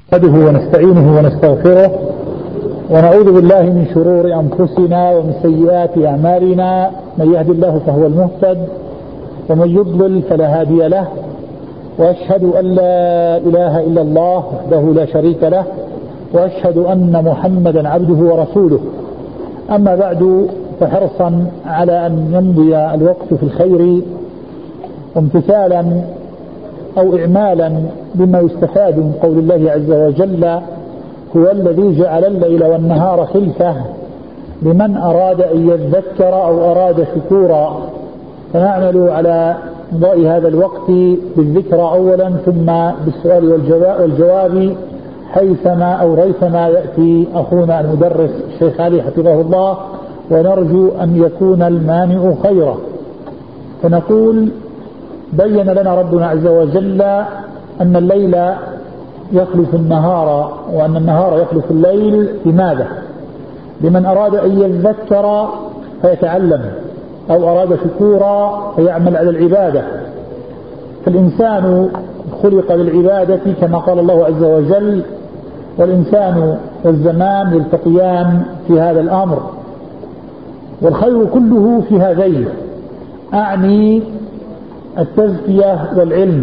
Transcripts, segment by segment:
نحمده ونستعينه ونستغفره ونعوذ بالله من شرور أنفسنا ومن سيئات أعمالنا. من يهد الله فهو المهتد ومن يضلل فلا هادي له، وأشهد أن لا إله إلا الله وحده لا شريك له، وأشهد أن محمدا عبده ورسوله. أما بعد، فحرصا على أن يمضي الوقت في الخير وامتثالا أو إعمالا بما يستفاد من قول الله عز وجل: هو الذي جعل الليل والنهار خلفة لمن أراد أن يذكر أو أراد شكورا. فنعمل على مضاء هذا الوقت بالذكر أولا، ثم بالسؤال والجواب حيثما أو ريثما يأتي أخونا المدرس الشيخ علي حفظه الله، ونرجو أن يكون المانع خيرا. فنقول: بين لنا ربنا عز وجل أن الليل يخلف النهار وأن النهار يخلف الليل. لماذا؟ لمن أراد أن يذكر فيتعلم، أو أراد شكورا فيعمل على العبادة. فالإنسان خلق للعبادة كما قال الله عز وجل: والإنسان والزمان يلتقيان في هذا الأمر، والخير كله في هذين، أعني التزكية والعلم.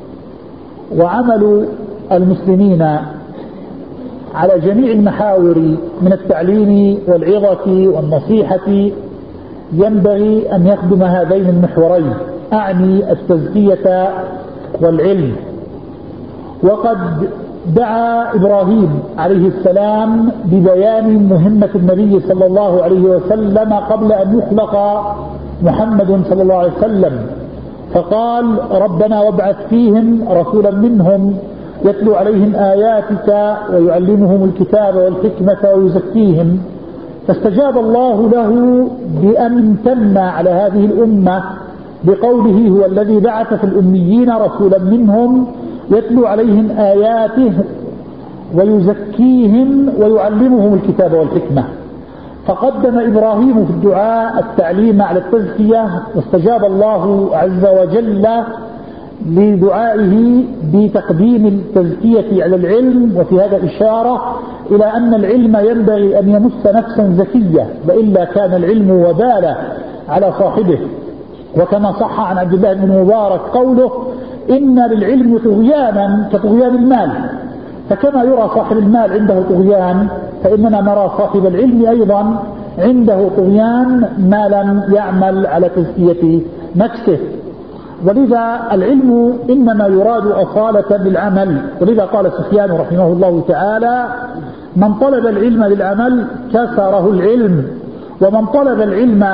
وعمل المسلمين على جميع المحاور من التعليم والعظة والنصيحة ينبغي أن يخدم هذين المحورين، أعني التزكية والعلم. وقد دعا إبراهيم عليه السلام ببيان مهمة النبي صلى الله عليه وسلم قبل أن يخلق محمد صلى الله عليه وسلم، فقال: ربنا وابعث فيهم رسولا منهم يتلو عليهم آياتك ويعلمهم الكتاب والحكمة ويزكيهم. فاستجاب الله له بأن امتن على هذه الأمة بقوله: هو الذي بعث في الأميين رسولا منهم يتلو عليهم آياته ويزكيهم ويعلمهم الكتاب والحكمة. فقدم إبراهيم في الدعاء التعليم على التزكية، واستجاب الله عز وجل لدعائه بتقديم التزكية على العلم. وفي هذا إشارة إلى أن العلم ينبغي أن يمس نفسا زكية، وإلا كان العلم وبالا على صاحبه. وكما صح عن عبد الله بن مبارك قوله: إن للعلم طغيانا كطغيان المال. فكما يرى صاحب المال عنده طغيان، فإننا نرى صاحب العلم أيضا عنده طغيان ما لم يعمل على تزكية نفسه. ولذا العلم إنما يراد أصالة بالعمل. ولذا قال سفيان رحمه الله تعالى: من طلب العلم للعمل كسره العلم، ومن طلب العلم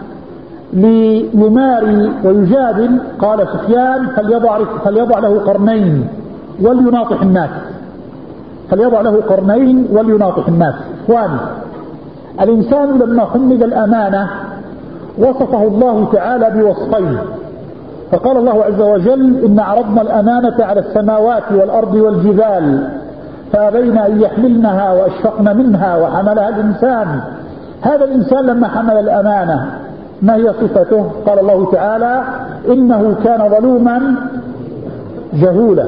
ليماري ويجادل، قال سفيان: فليضع له قرنين وليناطح الناس. فليضع له قرنين وليناطح الناس. إخواني، الإنسان لما حمد الأمانة وصفه الله تعالى بوصفين، فقال الله عز وجل: إن عرضنا الأمانة على السماوات والأرض والجبال فأبين أن يحملنها وأشفقن منها وحملها الإنسان. هذا الإنسان لما حمل الأمانة ما هي صفته؟ قال الله تعالى: إنه كان ظلوما جهولا.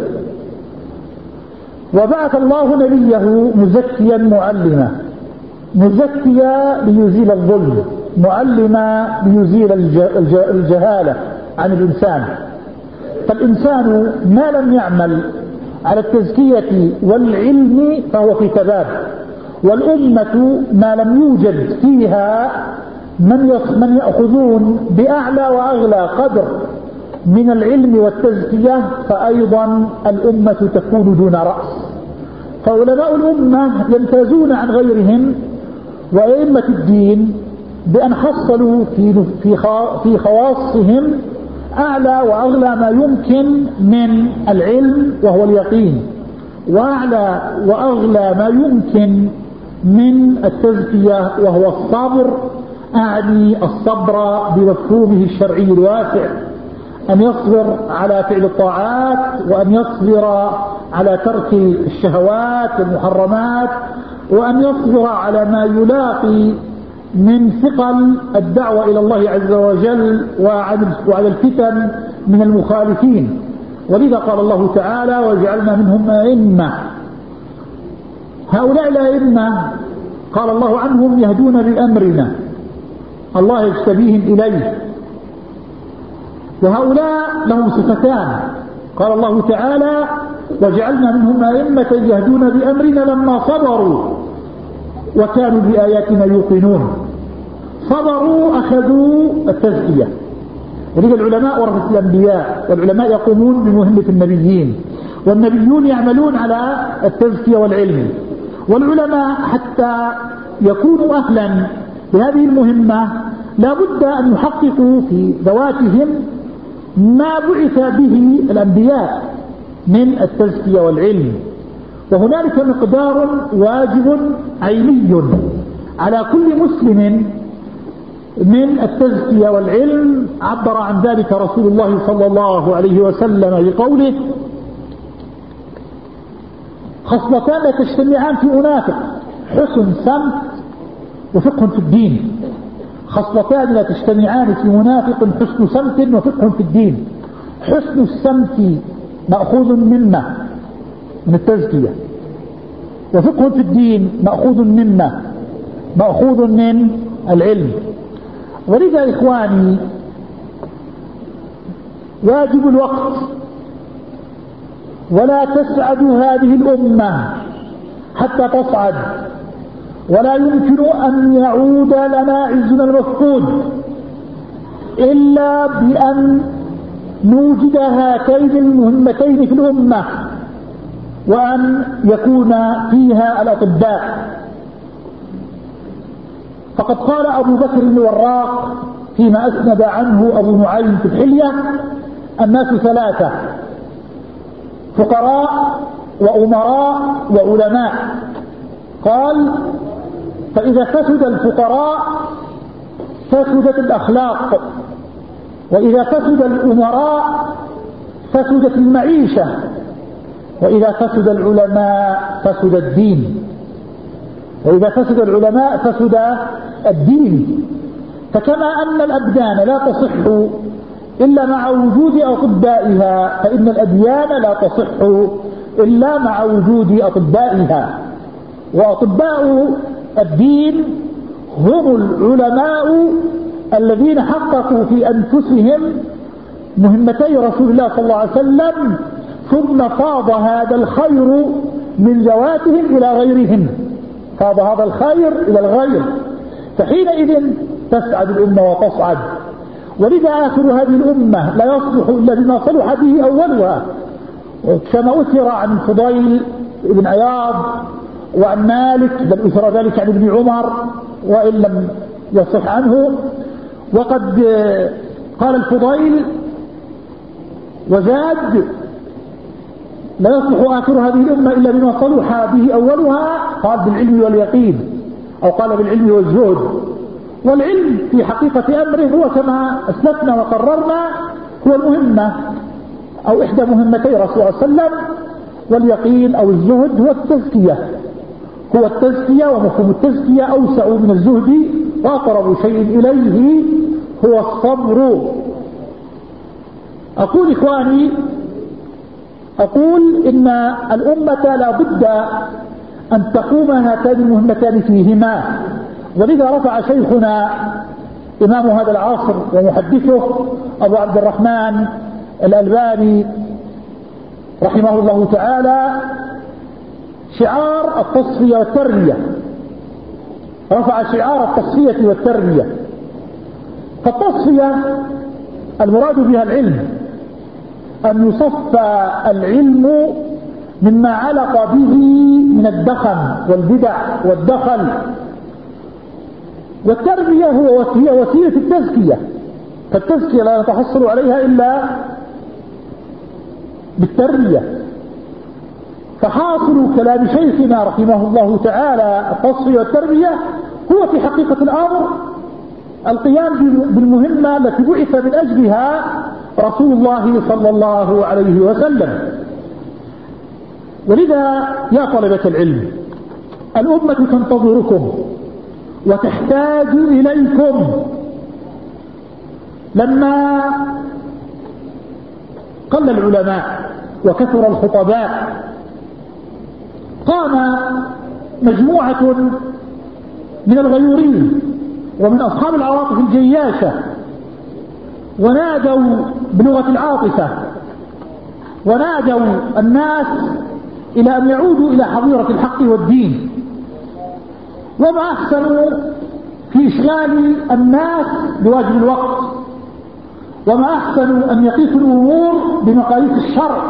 وبعث الله نبيه مزكيا معلما، مزكيا ليزيل الظلم، معلما ليزيل الجهالة عن الإنسان. فالإنسان ما لم يعمل على التزكية والعلم فهو في تباب. والأمة ما لم يوجد فيها من يأخذون بأعلى وأغلى قدر من العلم والتزكية، فأيضا الأمة تكون دون رأس. فعلماء الأمة يمتازون عن غيرهم وأئمة الدين بأن حصلوا في خواصهم أعلى وأغلى ما يمكن من العلم وهو اليقين، وأعلى وأغلى ما يمكن من التزكية وهو الصبر، أعني الصبر بمفهومه الشرعي الواسع، أن يصبر على فعل الطاعات، وأن يصبر على ترك الشهوات والمحرمات، وأن يصبر على ما يلاقي من ثقل الدعوة إلى الله عز وجل وعلى الفتن من المخالفين. ولذا قال الله تعالى: وجعلنا منهم أئمة هؤلاء الأئمة قال الله عنهم يهدون بأمرنا، الله يجتبيهم إليه. وهؤلاء لهم صفتان، قال الله تعالى وجعلنا منهم أئمة يهدون بأمرنا لما صبروا وكانوا بآياتنا يوقنون. صبروا، أخذوا التزكية. ولذا العلماء ورثة الأنبياء، والعلماء يقومون بمهمة النبيين، والنبيون يعملون على التزكية والعلم. والعلماء حتى يكونوا أهلا لهذه المهمة لا بد أن يحققوا في ذواتهم ما بعث به الأنبياء من التزكية والعلم. وهنالك مقدار واجب عيني على كل مسلم من التزكية والعلم، عبر عن ذلك رسول الله صلى الله عليه وسلم بقوله خصلتان لا تجتمعان في منافق، حسن سمت وفقه في الدين. خصلتان لا تجتمعان في منافق، حسن سمت وفقه في الدين. حسن السمت مأخوذ مما من التزكية، وفقه في الدين مأخوذ مما مأخوذ من العلم. ولذا إخواني واجب الوقت، ولا تسعد هذه الأمة حتى تصعد، ولا يمكن أن يعود لنا عزنا المفقود إلا بأن نوجد هاتين المهمتين في الأمة، وأن يكون فيها الأطباء. فقد قال أبو بكر الوراق فيما أسند عنه أبو نعيم في الحلية الناس ثلاثة: فقراء وأمراء وعلماء. قال فإذا فسد الفقراء فسدت الأخلاق، وإذا فسد الأمراء فسدت المعيشة، وإذا فسد العلماء فسد الدين، وإذا فسد العلماء فسد الدين. فكما أن الأبدان لا تصح إلا مع وجود أطبائها، فإن الأديان لا تصح إلا مع وجود أطبائها. وأطباء الدين هم العلماء الذين حققوا في أنفسهم مهمتي رسول الله صلى الله عليه وسلم، ثم فاض هذا الخير من ذواتهم إلى غيرهم، فاض هذا الخير إلى الغير، فحينئذ تسعد الأمة وتصعد. ولذا آخر هذه الأمة لا يصلح إلا بما صلح به أولها، كما أثر عن الفضيل بن عياض وعن مالك، بل أثر ذلك عن ابن عمر وإن لم يصح عنه. وقد قال الفضيل وزاد: لا يصلح آخر هذه الأمة إلا بما صلح به أولها، قال بالعلم واليقين، أو قال بالعلم والزهد. والعلم في حقيقة أمره هو كما أسلفنا وقررنا هو المهمة أو إحدى مهمتي رسول الله صلى الله عليه وسلم، واليقين أو الزهد هو التزكية. هو التزكية، ومفهوم التزكية أوسع من الزهد، وأقرب شيء إليه هو الصبر. أقول إخواني، أقول إن الأمة لا بد أن تقوم هاتان المهمتان فيهما. ولذا رفع شيخنا إمام هذا العصر ومحدثه أبو عبد الرحمن الألباني رحمه الله تعالى شعار التصفية والتربية، رفع شعار التصفية والتربية. فالتصفية المراد بها العلم، أن يصفى العلم مما علق به من الدخن والبدع والدخل. والتربية هي وسيلة التزكية، فالتزكية لا نتحصل عليها إلا بالتربية. فحاصل كلام شيخنا رحمه الله تعالى التصفية والتربية هو في حقيقة الأمر القيام بالمهمة التي بعث من أجلها رسول الله صلى الله عليه وسلم. ولذا يا طلبة العلم، الأمة تنتظركم وتحتاج إليكم. لما قل العلماء وكثر الخطباء قام مجموعة من الغيورين ومن أصحاب العواطف الجياشة، ونادوا بلغة العاطفة، ونادوا الناس إلى أن يعودوا إلى حظيرة الحق والدين. وما أحسنوا في إشغال الناس بواجب الوقت، وما أحسنوا أن يقيسوا الأمور بمقاييس الشرع،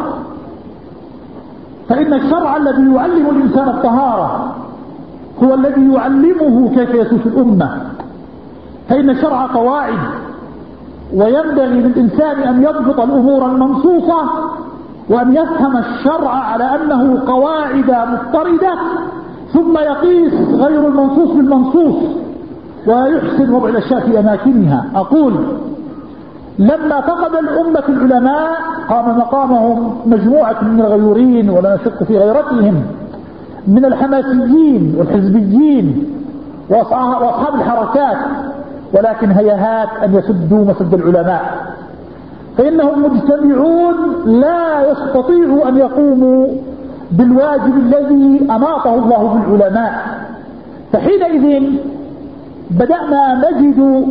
فإن الشرع الذي يعلم الإنسان الطهارة هو الذي يعلمه كيف يسوس الأمة، فإن الشرع قواعد، وينبغي للإنسان أن يضبط الأمور المنصوصة وأن يفهم الشرع على أنه قواعد مضطردة، ثم يقيس غير المنصوص بالمنصوص ويحسن وضع الأشياء في أماكنها. أقول لما فقد الأمة العلماء قام مقامهم مجموعة من الغيورين، ولا نشك في غيرتهم، من الحماسيين والحزبيين وأصحاب الحركات، ولكن هيهات أن يسدوا مسد العلماء، فإنهم مجتمعون لا يستطيعوا أن يقوموا بالواجب الذي أناطه الله بالعلماء. فحينئذ بدأنا نجد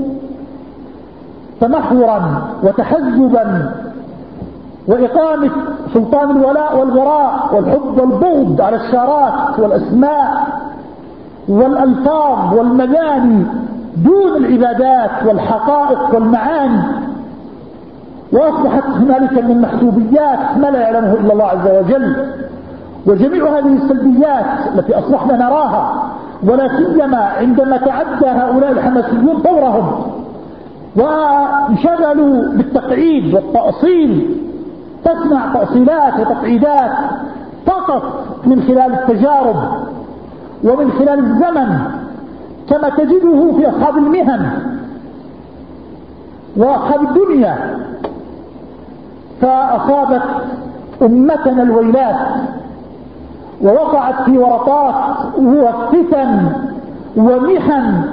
تمحورا وتحزبا وإقامة سلطان الولاء والبراء والحب والبغض على الشارات والأسماء والألفاظ والمباني دون العبادات والحقائق والمعاني، وأصبحت هنالك من المحسوبيات ما لا يعلمه إلا الله عز وجل. وجميع هذه السلبيات التي أصبحنا نراها، ولا سيما عندما تعدى هؤلاء الحماسيون طورهم وانشغلوا بالتقعيد والتأصيل، تسمع تأصيلات وتقعيدات فقط من خلال التجارب ومن خلال الزمن، كما تجده في أصحاب المهن وأصحاب الدنيا. فأصابت أمتنا الويلات ووقعت في ورطات وفتن ومحن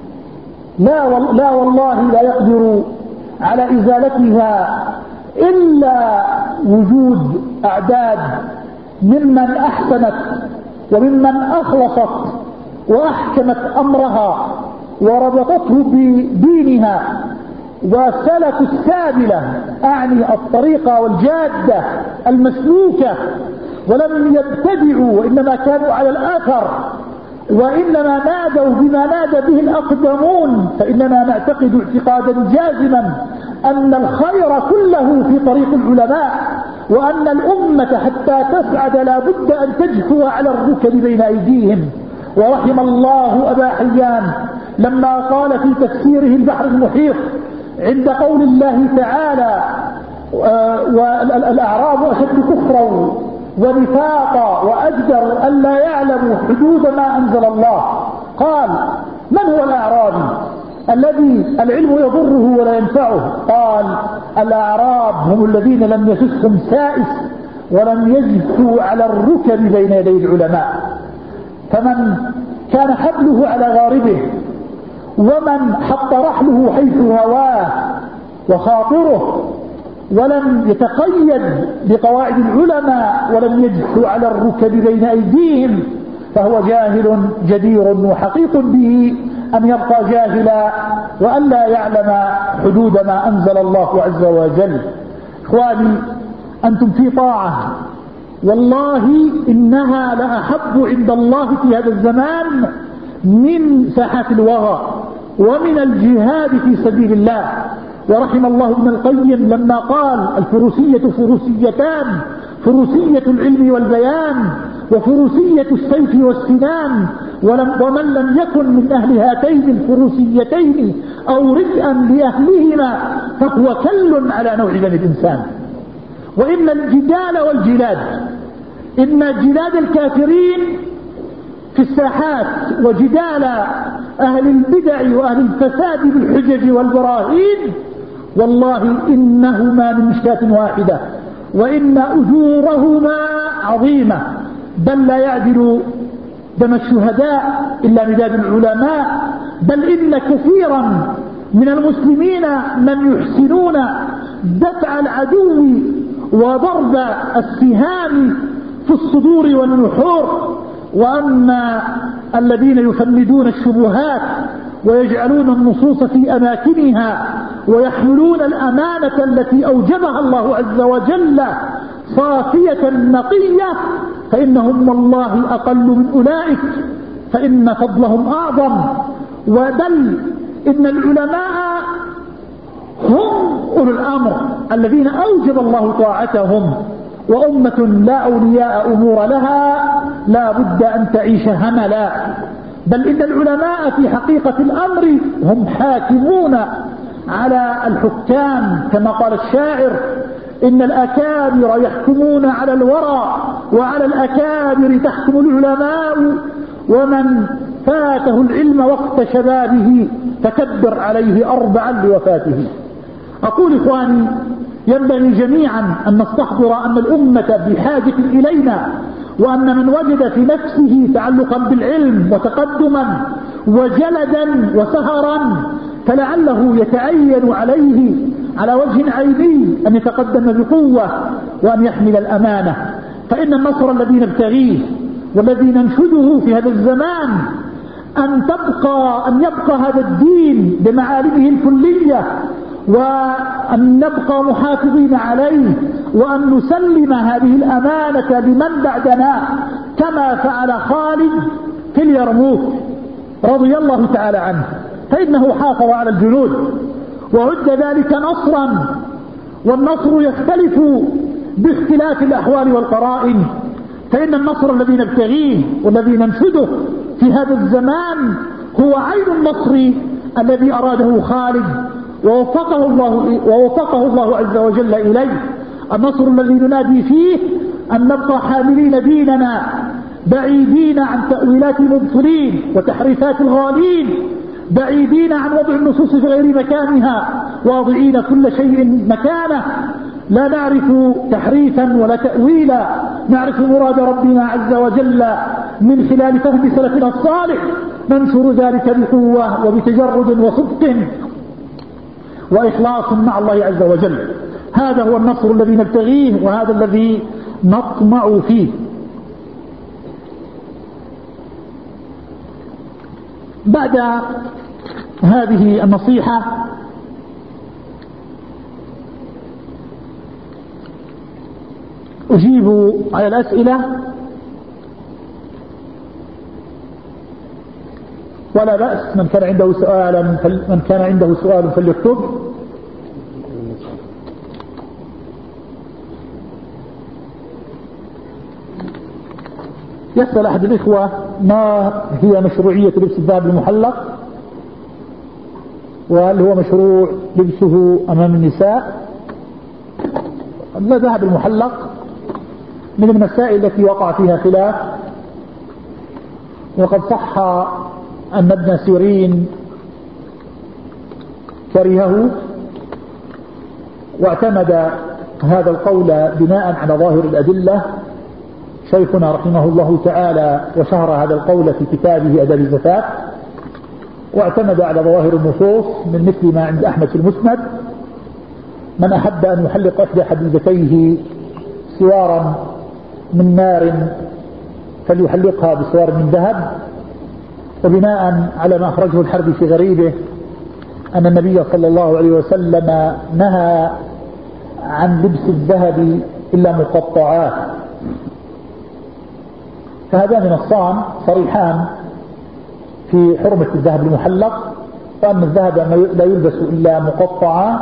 لا والله لا يقدر على إزالتها إلا وجود أعداد ممن أحسنت وممن أخلصت وأحكمت أمرها وربطته بدينها وسلكوا السابلة، أعني الطريقة والجادة المسلوكة، ولم يبتدعوا وإنما كانوا على الآثر، وإنما نادوا بما نادى به الأقدمون. فإننا نعتقد اعتقادا جازما أن الخير كله في طريق العلماء، وأن الأمة حتى تسعد لا بد أن تجثو على الركب بين أيديهم. ورحم الله أبا حيان لما قال في تفسيره البحر المحيط عند قول الله تعالى: والأعراب أشد كفرا ونفاقا وأجدر ألا يعلموا حدود ما أنزل الله. قال: من هو الأعرابي الذي العلم يضره ولا ينفعه؟ قال: الأعراب هم الذين لم يسسهم سائس ولم يجثوا على الركب بين يدي العلماء. فمن كان حبله على غاربه، ومن حط رحله حيث هواه وخاطره، ولم يتقيد بقواعد العلماء ولم يجث على الركب بين أيديهم، فهو جاهل جدير وحقيق به أن يبقى جاهلا وأن لا يعلم حدود ما أنزل الله عز وجل. إخواني، أنتم في طاعة، والله إنها لأحب عند الله في هذا الزمان من ساحات الوغى ومن الجهاد في سبيل الله. ورحم الله ابن القيم لما قال: الفروسية فروسيتان، فروسية العلم والبيان وفروسية السيف والسنان، ومن لم يكن من أهل هاتين الفروسيتين أو ردءا لأهلهما فهو كل على نوع بني الإنسان. وإن الجدال والجلاد، إن جلاد الكافرين في الساحات وجدال أهل البدع وأهل الفساد بالحجج والبراهين، والله إنهما من مشكاة واحدة، وإن أجورهما عظيمة، بل لا يعدل دم الشهداء إلا مداد العلماء، بل إن كثيرا من المسلمين من يحسنون دفع العدو وضرب السهام في الصدور والنحور، وأما الذين يفندون الشبهات ويجعلون النصوص في أماكنها ويحملون الأمانة التي أوجبها الله عز وجل صافية نقية فإنهم والله أقل من أولئك، فإن فضلهم أعظم. وبل إن العلماء هم أولو الأمر الذين أوجب الله طاعتهم، وأمة لا أولياء أمور لها لا بد أن تعيش هملا. بل إن العلماء في حقيقة الأمر هم حاكمون على الحكام، كما قال الشاعر: إن الأكابر يحكمون على الورى وعلى الأكابر تحكم العلماء، ومن فاته العلم وقت شبابه فكبر عليه 4 لوفاته. أقول إخواني، ينبغي جميعا أن نستحضر أن الأمة بحاجة إلينا، وأن من وجد في نفسه تعلقا بالعلم وتقدما وجلدا وسهرا فلعله يتعين عليه على وجه عيني أن يتقدم بقوة وأن يحمل الأمانة. فإن النصر الذي نبتغيه والذي ننشده في هذا الزمان أن يبقى هذا الدين بمعالمه الكلية، وأن نبقى محافظين عليه، وأن نسلم هذه الأمانة لمن بعدنا كما فعل خالد في اليرموك رضي الله تعالى عنه، فإنه حافظ على الجنود وعد ذلك نصرا. والنصر يختلف باختلاف الأحوال والقرائن، فإن النصر الذي نبتغيه والذي ننشده في هذا الزمان هو عين النصر الذي أراده خالد ووفقه الله عز وجل إليه. النصر الذي ننادي فيه أن نبقى حاملين ديننا بعيدين عن تأويلات المبطلين وتحريفات الغالين، بعيدين عن وضع النصوص في غير مكانها، واضعين كل شيء مكانه، لا نعرف تحريفا ولا تأويلا، نعرف مراد ربنا عز وجل من خلال فهم سلفنا الصالح، ننشر ذلك بقوة وبتجرد وصدق وإخلاص مع الله عز وجل. هذا هو النصر الذي نبتغيه، وهذا الذي نطمع فيه. بعد هذه النصيحة أجيب على الأسئلة، ولا بأس من كان عنده سؤال فليكتب. يسأل أحد الإخوة: ما هي مشروعية لبس الذهب المحلق؟ وهل هو مشروع لبسه أمام النساء؟ الذهب المحلق من المسائل التي وقع فيها خلاف، وقد صح أن ابن سيرين كرهه واعتمد هذا القول بناء على ظاهر الأدلة. شيخنا رحمه الله تعالى وشهر هذا القول في كتابه أدب الزفاف، واعتمد على ظواهر النصوص من مثل ما عند أحمد في المسند: من أحب أن يحلق إحدى حبيبتيه سوارا من نار فليحلقها بسوار من ذهب. وبناء على ما أخرجه الحربي في غريبه أن النبي صلى الله عليه وسلم نهى عن لبس الذهب إلا مقطعات. فهذان نصان صريحان في حرمة الذهب المحلق، وأن الذهب لا يلبس إلا مقطعا.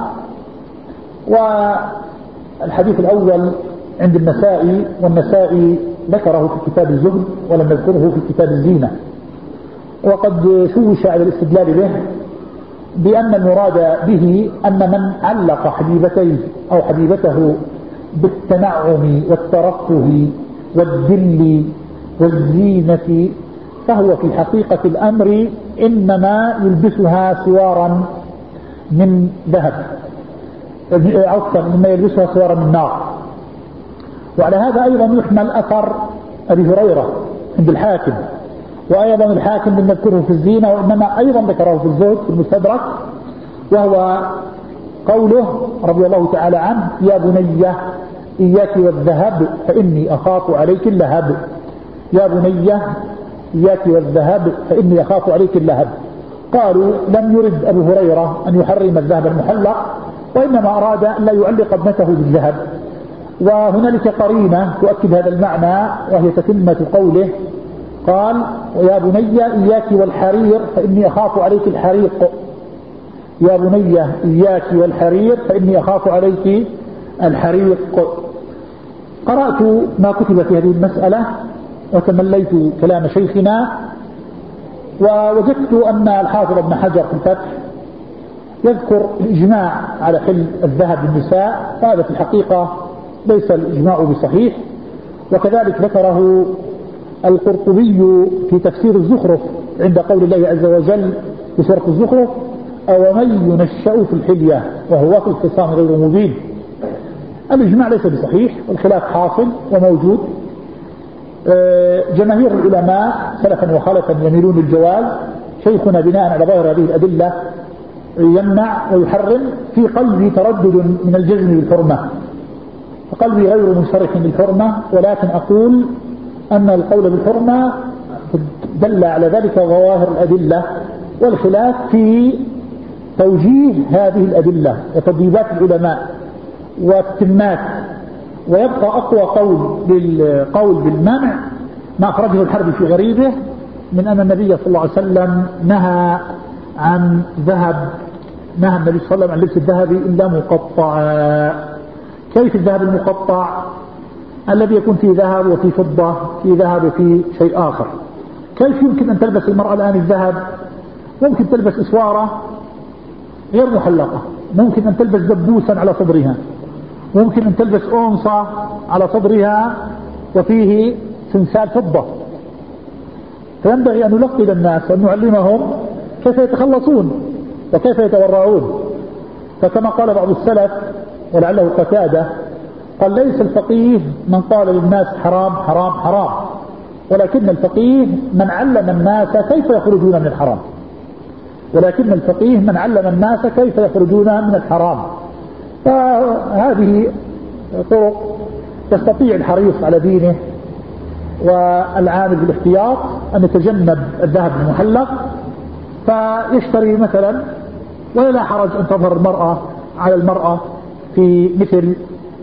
والحديث الأول عند النسائي، والنسائي ذكره في كتاب الزهد ولم نذكره في كتاب الزينة، وقد شوش على الاستدلال به بأن المراد به أن من علق حبيبتيه أو حبيبته بالتنعم والترفه والذل والزينة فهو في حقيقة الأمر إنما يلبسها سوارا من ذهب، عفوا مما يلبسها سوارا من نار. وعلى هذا أيضا يحمل أثر أبي هريرة عند الحاكم، وأيضا الحاكم لم نذكره في الزينة، وإنما أيضا ذكره في الزهد في المستدرك، وهو قوله رضي الله تعالى عنه: يا بني إياك والذهب فإني أخاف عليك اللهب. يا بني إياك والذهب فإني أخاف عليك اللهب. قالوا لم يرد أبو هريرة أن يحرم الذهب المحلق، وإنما أراد أن لا يعلق ابنته بالذهب. وهنالك قرينة تؤكد هذا المعنى، وهي تتمة قوله قال يا بني إياك والحرير فإني أخاف عليك الحريق. يا بني إياك والحرير فإني أخاف عليك الحريق. قرأت ما كتب في هذه المسألة وتمليت كلام شيخنا، ووجدت أن الحافظ ابن حجر في الفتح يذكر الإجماع على حل الذهب للنساء، وهذا في الحقيقة ليس الإجماع بصحيح. وكذلك ذكره القرطبي في تفسير الزخرف عند قول الله عز وجل في سورة الزخرف أو من ينشأ في الحلية وهو في الخصام غير مبين. الإجماع ليس بصحيح، والخلاف حاصل وموجود. جماهير العلماء سلفا وخلفا يميلون للجواز. شيخنا بناء على ظاهر هذه الأدلة يمنع ويحرم. في قلبي تردد من الجزم بالحرمة، وقلبي غير منشرح بالحرمة، ولكن أقول أن القول بالحرمة دل على ذلك ظواهر الأدلة، والخلاف في توجيه هذه الأدلة وتضييبات العلماء والتمات. ويبقى أقوى قول بالمنع ما أخرجه الحربي في غريبه من أن النبي صلى الله عليه وسلم نهى عن ذهب، نهى النبي صلى الله عليه وسلم عن لبس الذهب إلا مقطعا. كيف الذهب المقطع الذي يكون فيه ذهب وفي فضة، في ذهب وفي شيء آخر؟ كيف يمكن أن تلبس المرأة الآن الذهب؟ ممكن تلبس إسوارة غير محلقة، ممكن أن تلبس دبوسا على صدرها، ممكن أن تلبس أنصة على صدرها وفيه سنسال فضة. فينبغي أن نلقن الناس وأن نعلمهم كيف يتخلصون وكيف يتورعون. فكما قال بعض السلف ولعله قتادة قال ليس الفقيه من قال للناس حرام حرام حرام، ولكن الفقيه من علم الناس كيف يخرجون من الحرام، ولكن الفقيه من علم الناس كيف يخرجون من الحرام. فهذه طرق يستطيع الحريص على دينه والعامل بالاحتياط أن يتجنب الذهب المحلق، فيشتري مثلا، ولا حرج أن تظهر المرأة على المرأة في مثل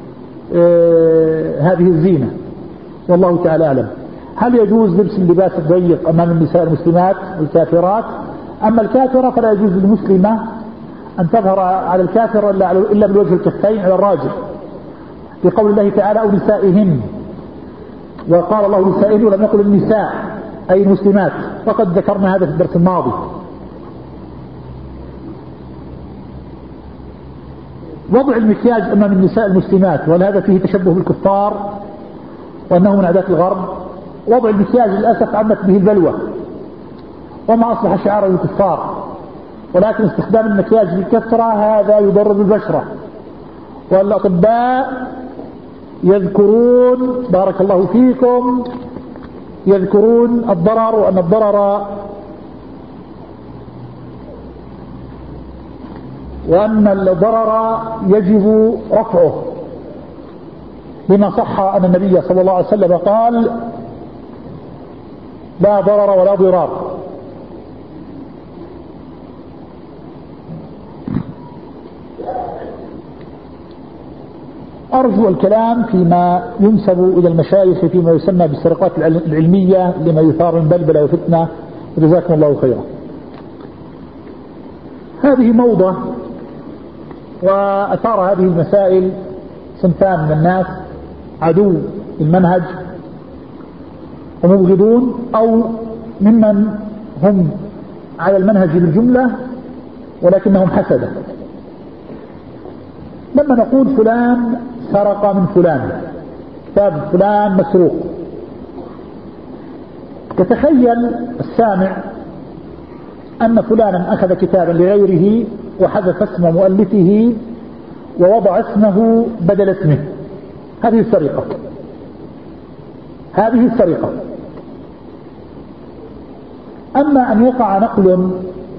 هذه الزينة، والله تعالى أعلم. هل يجوز لبس اللباس الضيق أمام النساء المسلمات الكافرات؟ أما الكافرة فلا يجوز للمسلمة أن تظهر على الكافر إلا بالوجه الكفين على الراجح، في قول الله تعالى أو نسائهن، وقال الله نسائهن ولم يقل النساء أي المسلمات، وقد ذكرنا هذا في الدرس الماضي. وضع المكياج أمام النساء المسلمات، وهذا فيه تشبه بالكفار وأنه من عادات الغرب. وضع المكياج للأسف عمت به البلوى وما أصبح شعارا للكفار، ولكن استخدام المكياج بكثرة هذا يضر بالبشرة. والأطباء يذكرون بارك الله فيكم يذكرون الضرر، وأن الضرر يجب رفعه، لما صح أن النبي صلى الله عليه وسلم قال لا ضرر ولا ضرار. أرجو الكلام فيما ينسب إلى المشايخ فيما يسمى بالسرقات العلمية لما يثار من بلبلة وفتنة، وجزاكم الله خيرا. هذه موضة، وأثار هذه المسائل صنفان من الناس: عدو المنهج ومبغضون، أو ممن هم على المنهج بالجملة ولكنهم حسدة. لما نقول فلان سرق من فلان، كتاب فلان مسروق، يتخيل السامع أن فلانا أخذ كتابا لغيره وحذف اسم مؤلفه ووضع اسمه بدل اسمه. هذه السرقة، هذه السرقة. أما أن يقع نقل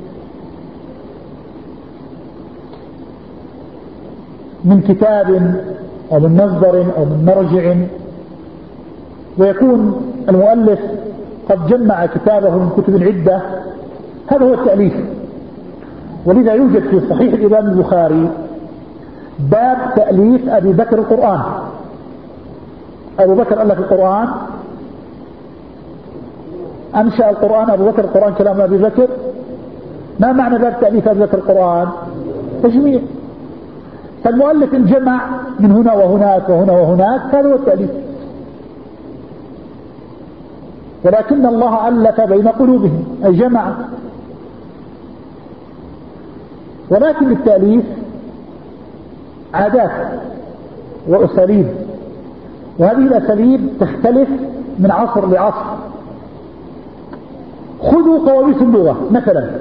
من كتاب أو من مصدر أو من مرجع ويكون المؤلف قد جمع كتابه من كتب عدة، هذا هو التأليف. ولذا يوجد في صحيح الإمام البخاري باب تأليف أبي بكر القرآن. أبو بكر ألف القرآن، أنشأ القرآن أبو بكر القرآن كلام أبي بكر. ما معنى باب تأليف أبي بكر القرآن؟ تجميع. فالمؤلف الجمع من هنا وهناك وهنا وهناك، هذا هو التأليف. ولكن الله ألف بين قلوبهم أي جمع. ولكن التأليف عادات وأساليب، وهذه الأساليب تختلف من عصر لعصر. خذوا قواميس اللغة مثلا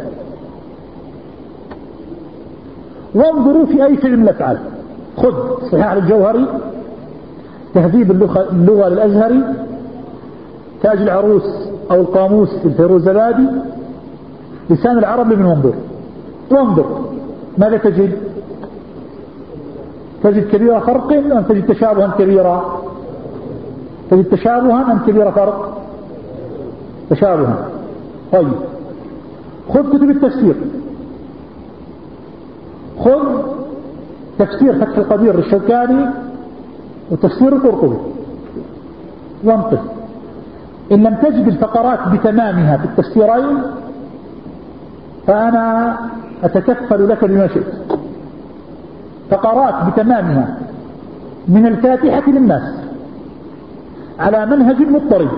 وانظروا في أي فعل من الأفعال. خذ صحيح الجوهري، تهذيب اللغة للأزهري، تاج العروس أو القاموس للفيروزابادي، لسان العرب لابن منظور. وانظر ماذا تجد؟ تجد كبيرة فرق أم تجد تشابها كبيرا؟ تجد تشابها أم كبيرة فرق؟ تشابها. طيب خذ كتب التفسير، خذ تفسير فتح القدير للشوكاني وتفسير القرطبي وانقذ. إن لم تجد الفقرات بتمامها في التفسيرين فأنا أتكفل لك بما شئت. فقرات بتمامها من الفاتحة للناس على منهج مضطرب،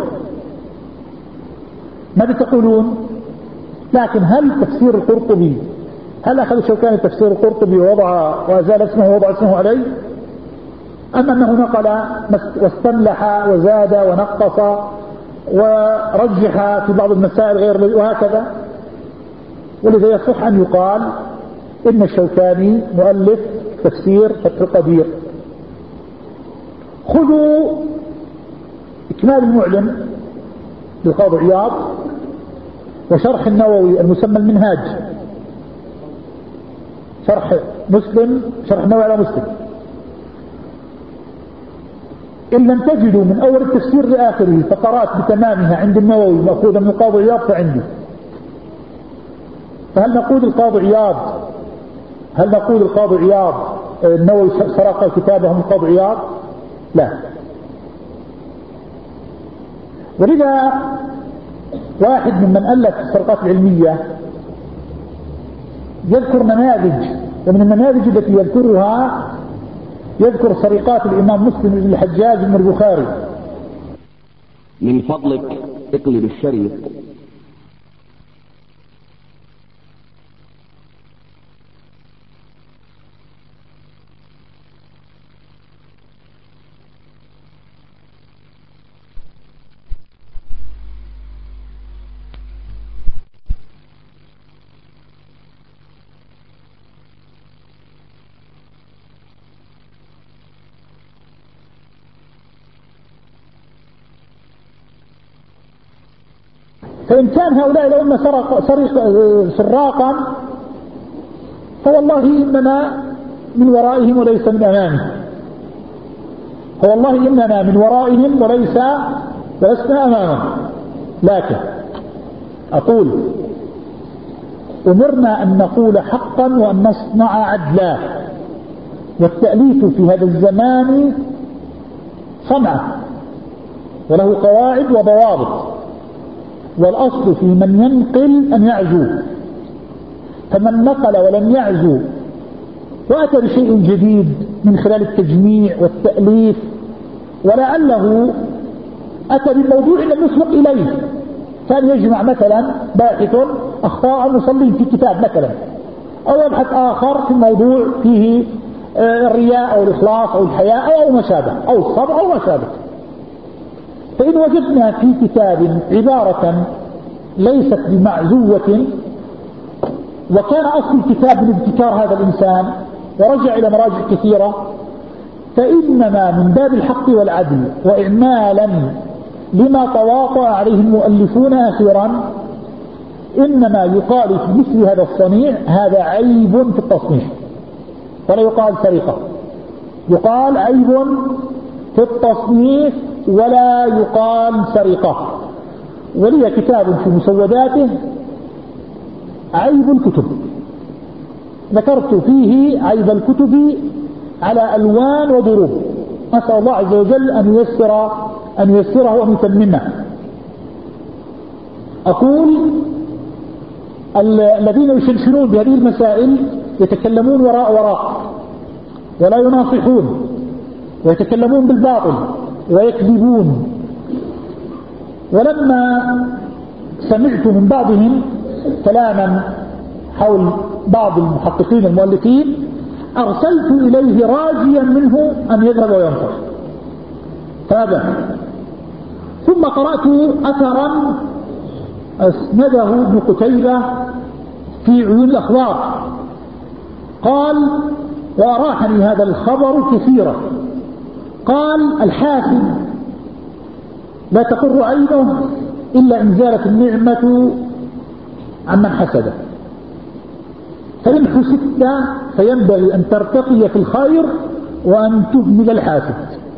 ماذا تقولون؟ لكن هل تفسير القرطبي، هل أخذ الشوكاني تفسير القرطبي ووضع وأزال اسمه ووضع اسمه عليه، أم أنه نقل واستملح وزاد ونقص ورجح في بعض المسائل غير وهكذا؟ ولذا يصح أن يقال إن الشوكاني مؤلف تفسير فتح القدير. خذوا إكمال المعلم للقاضي عياض وشرح النووي المسمى المنهاج، شرح مسلم، شرح النووي على مسلم. إن لم تجدوا من أول التفسير لآخره فقرات بتمامها عند النووي مأخوذة من القاضي عياض فعندي. فهل نقول القاضي عياض، هل نقول القاضي عياض النووي سرق كتابه من القاضي عياض؟ لا. ولذا واحد ممن ألف السرقات العلمية يذكر نماذج، ومن النماذج التي يذكرها يذكر سرقات الإمام مسلم بن الحجاج بن البخاري. من فضلك اقلب الشريط. فإن كان هؤلاء لو أن سراقا فوالله إننا من ورائهم وليس من أمامهم، فوالله إننا من ورائهم ولسنا أمامهم. لكن أقول أمرنا أن نقول حقا وأن نصنع عدلا، والتأليف في هذا الزمان صنعة وله قواعد وضوابط، والأصل في من ينقل أن يعزو. فمن نقل ولم يعزو وأتى بشيء جديد من خلال التجميع والتأليف، ولعله أتى بموضوع لم يسبق إليه، كان يجمع مثلا باحث أخطاء مصلين في كتاب مثلا، أو يبحث آخر في موضوع فيه الرياء أو الإخلاص أو الحياء أو ما شابه أو الصبر أو ما شابه. فإن وجدنا في كتاب عبارة ليست بمعزوة وكان أصل الكتاب من ابتكار هذا الإنسان ورجع إلى مراجع كثيرة، فإنما من باب الحق والعدل وإعمالا لما تواطأ عليه المؤلفون أخيرا إنما يقال في مثل هذا الصنيع هذا عيب في التصنيف، ولا يقال سرقة، يقال عيب في التصنيف ولا يقال سرقة. ولي كتاب في مسوداته عيب الكتب، ذكرت فيه عيب الكتب على ألوان وضروب، أسأل الله عز وجل أن ييسره وأن يتممه. أقول الذين يشنشنون بهذه المسائل يتكلمون وراء ولا يناصحون، ويتكلمون بالباطل ويكذبون. ولما سمعت من بعضهم كلاما حول بعض المحققين المؤلفين أرسلت إليه راجيا منه أن يذهب وينصح، هذا. ثم قرأت أثرا أسنده ابن قتيبة في عيون الأخبار، قال وأراحني هذا الخبر كثيرا، قال الحاسد لا تقر عينه إلا إن زالت النعمة عمن حسده، فإن حسدت فينبغي أن ترتقي في الخير وأن تهمل الحاسد.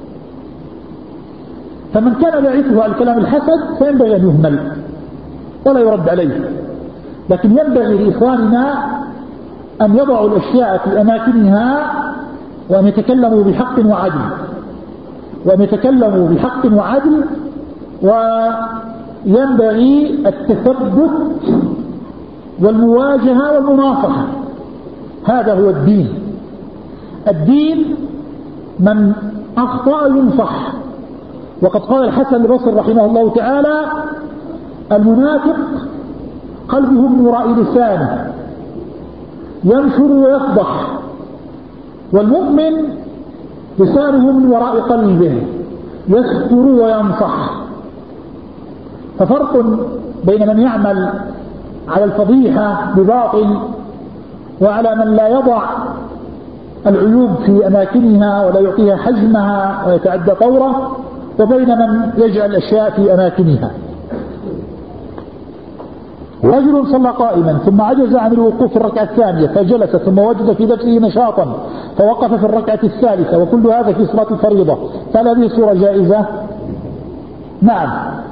فمن كان بعثه على الكلام الحسد فينبغي أن يهمل ولا يرد عليه، لكن ينبغي لإخواننا أن يضعوا الأشياء في أماكنها وأن يتكلموا بحق وعدل، وينبغي التثبت والمواجهة والمناصحة. هذا هو الدين من أخطأ ينصح. وقد قال الحسن البصري رحمه الله تعالى المنافق قلبه من وراء لسانه ينشر ويفضح، والمؤمن لسانه من وراء قلبه يستر وينصح. ففرق بين من يعمل على الفضيحة بباطل وعلى من لا يضع العيوب في أماكنها ولا يعطيها حجمها ويتعدى طوره، وبين من يجعل الأشياء في أماكنها. رجل صلى قائما ثم عجز عن الوقوف في الركعة الثانية فجلس ثم وجد في نفسه نشاطا فوقف في الركعة الثالثة، وكل هذا في صلاة الفريضة، فهل هذه صورة جائزة؟ نعم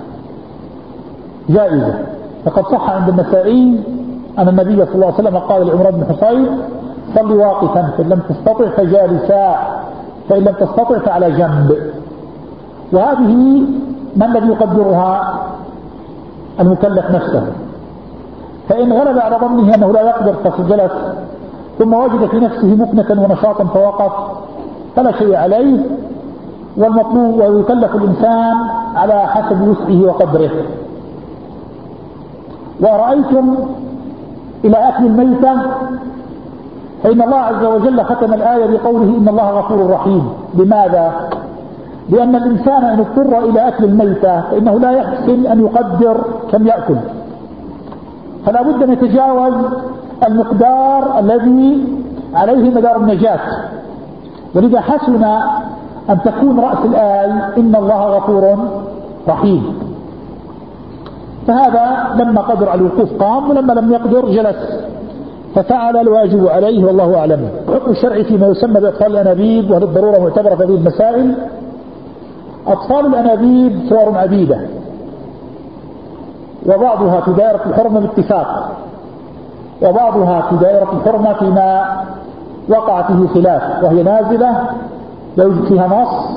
جائزة. فقد صح عند النسائي أن النبي صلى الله عليه وسلم قال لعمران بن حصين صل واقفا فإن لم تستطع فجالسا فإن لم تستطع فعلى جنب. وهذه ما الذي يقدرها؟ المكلف نفسه، فإن غلب على ظنه أنه لا يقدر فجلس ثم وجد في نفسه مكنة ونشاطا فوقف فلا شيء عليه، والمطلوب ويكلف الإنسان على حسب وسعه وقدره. وأرأيتم إلى أكل الميتة، فإن الله عز وجل ختم الآية بقوله إن الله غفور رحيم. لماذا؟ لأن الإنسان إن اضطر إلى أكل الميتة فإنه لا يحسن أن يقدر كم يأكل، فلا بد أن يتجاوز المقدار الذي عليه مدار النجاة. ولذا حسن أن تكون رأس الآية إن الله غفور رحيم. فهذا لما قدر على الوقوف قام، ولما لم يقدر جلس، ففعل الواجب عليه والله أعلم. الحكم الشرعي فيما يسمى بأطفال الأنابيب، وهذه الضرورة معتبرة في هذه المسائل. أطفال الأنابيب صور عديدة، وبعضها في دائرة الحرمة باتفاق، وبعضها في دائرة الحرمة فيما وقع فيه خلاف، وهي نازلة لا يوجد فيها نص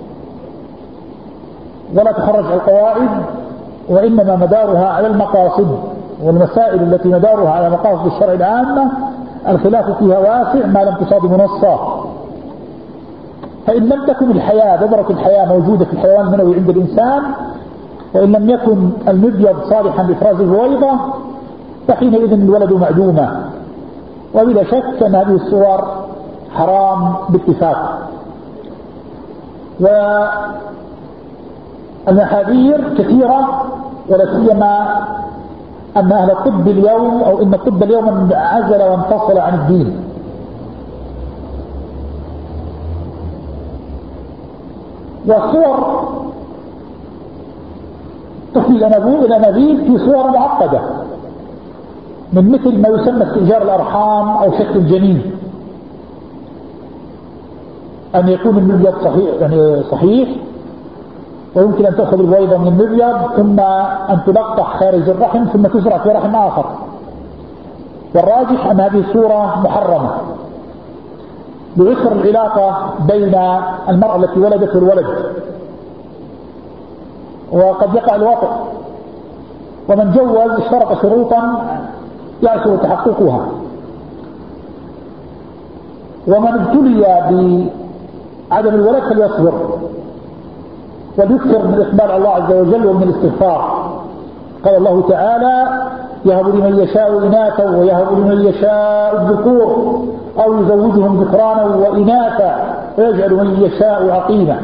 ولا تخرج على القواعد، وإنما مدارها على المقاصد. والمسائل التي مدارها على مقاصد الشرع العامة الخلاف فيها واسع ما لم تصادم نصا. فإن لم تكن الحياة بذرة الحياة موجودة في الحيوان المنوي عند الإنسان، وإن لم يكن المبيض صالحا لإفراز البويضة، فحينئذ الولد معدومة. وبلا شك أن هذه الصور حرام باتفاق. والمحاذير كثيرة، ولا سيما أن أهل الطب اليوم أو إن الطب اليوم انعزل وانفصل عن الدين. والصور طفل الأنابيب في صور معقدة، من مثل ما يسمى استئجار الأرحام أو شكل الجنين، أن يكون المبيض صحيح ويمكن أن تأخذ البويضة من المبيض ثم أن تلقح خارج الرحم ثم تزرع في رحم آخر. والراجح أن هذه الصورة محرمة ليسر العلاقة بين المرأة التي ولدت والولد، وقد يقع الوطء، ومن جوز اشترط شروطا يعسر تحققها. ومن ابتلي بعدم الولد فليصبر وليكثر من الإقبال على الله عز وجل ومن الاستغفار. قال الله تعالى: يهب لمن يشاء إناثا ويهب لمن يشاء الذكور أو يزوجهم ذكرانا وإناثا ويجعل من يشاء عقيما.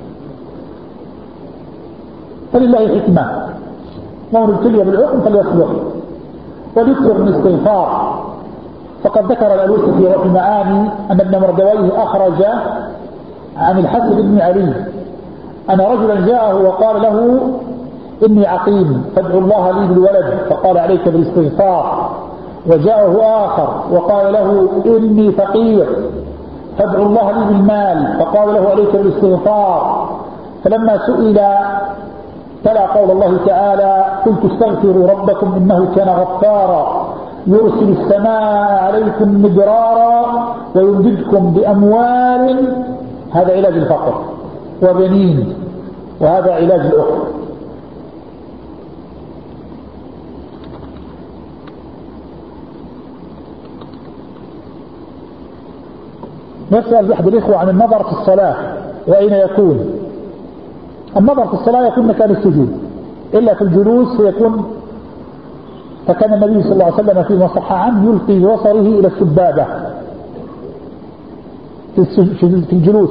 فلله حكمة، ومن ابتلي بالعقم فليصبر وليكثر من الاستغفار. فقد ذكر الألوسي في روح المعاني أن ابن مردويه أخرج عن الحسن بن علي أن رجلا جاءه وقال له: إني عقيم فادعو الله لي بالولد، فقال: عليك بالاستغفار. وجاءه آخر وقال له: إني فقير فادعو الله لي بالمال، فقال له: عليك بالاستغفار. فلما سئل تلا قول الله تعالى: قلت استغفروا ربكم إنه كان غفارا يرسل السماء عليكم مدرارا ويمددكم بأموال. هذا علاج الفقر، وبنين، وهذا علاج الأخر. نسأل أحد الإخوة عن النظر في الصلاة وأين يكون. النظر في الصلاة يكون مكان السجود، إلا في الجلوس يكون، فكان النبي صلى الله عليه وسلم فيما صح عنه يلقي بصره إلى السبابة في الجلوس،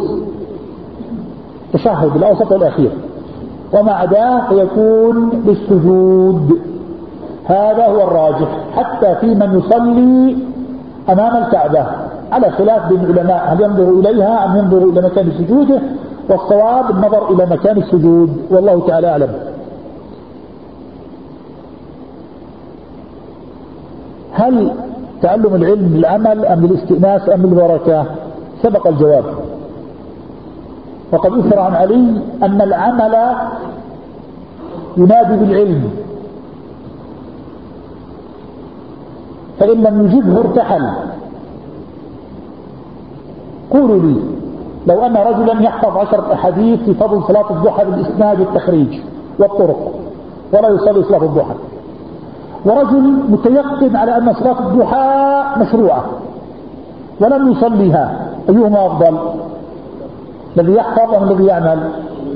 تشهد الأوسط والأخير، وما عداه فيكون بالسجود. هذا هو الراجح حتى في من يصلي أمام الكعبة، على خلاف بين العلماء هل ينظر إليها أم ينظر إلى مكان سجوده، والصواب النظر إلى مكان السجود، والله تعالى أعلم. هل تعلم العلم للعمل أم للاستئناس أم للبركة؟ سبق الجواب. وقد أثر عن علي أن العمل ينادي بالعلم، فإن لم يجبه ارتحل. قولوا لي لو أن رجلا يحفظ 10 أحاديث في فضل صلاة الضحى بالإسناد والتخريج والطرق ولا يصلي صلاة الضحى، ورجل متيقن على أن صلاة الضحى مشروعة ولم يصليها، أيهما أفضل؟ الذي يحفظ أم الذي يعمل؟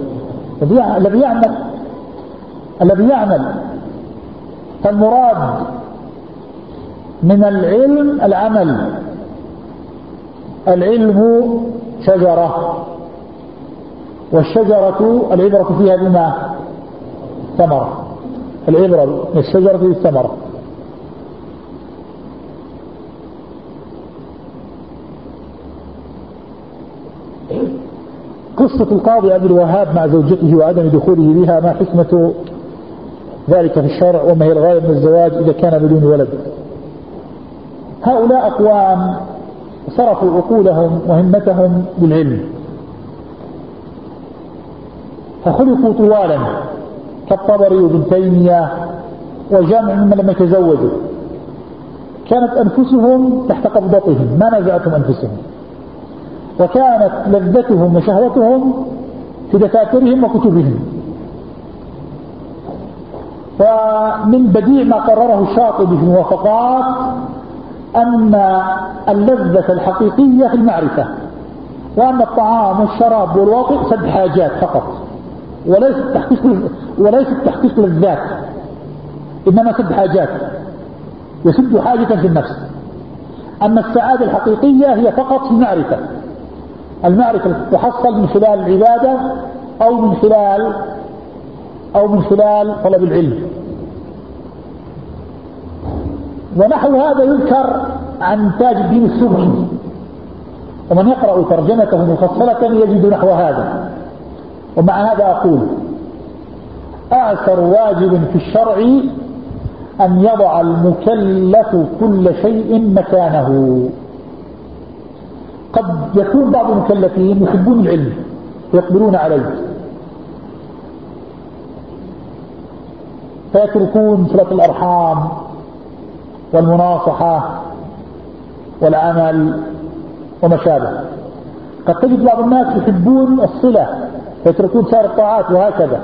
الذي يعمل. فالمراد من العلم العمل. العلم شجرة، والشجرة العبرة فيها بما ثمرة، العبرة الشجرة بالثمرة. قصة القاضي أبي الوهاب مع زوجته وعدم دخوله بها، ما حكمة ذلك في الشرع، وما هي الغاية من الزواج إذا كان بدون ولد؟ هؤلاء أقوام صرفوا عقولهم وهمتهم بالعلم، فخلقوا طوالا كالطبري وابن تيمية وجامع ممن لم يتزوجوا، كانت أنفسهم تحت قبضتهم ما نزعتهم أنفسهم، وكانت لذتهم وشهوتهم في دفاترهم وكتبهم. ومن بديع ما قرره الشاطبي في الموافقات أن اللذة الحقيقية في المعرفة، وأن الطعام والشراب والوطئ سد حاجات فقط، وليس تحقيق للذات، إنما سد حاجات يسد حاجة في النفس. أما السعادة الحقيقية هي فقط في المعرفة، المعرفة تحصل من خلال العبادة أو من خلال طلب العلم. ونحو هذا يذكر عن تاج الدين السبكي، ومن يقرأ ترجمته مفصلة يجد نحو هذا. ومع هذا أقول: أعسر واجب في الشرع أن يضع المكلف كل شيء مكانه. قد يكون بعض المكلفين يحبون العلم ويقبلون عليه، فيتركون صلة الأرحام والمناصحة والعمل وما شابه. قد تجد بعض الناس يحبون الصلة فيتركون سائر الطاعات وهكذا.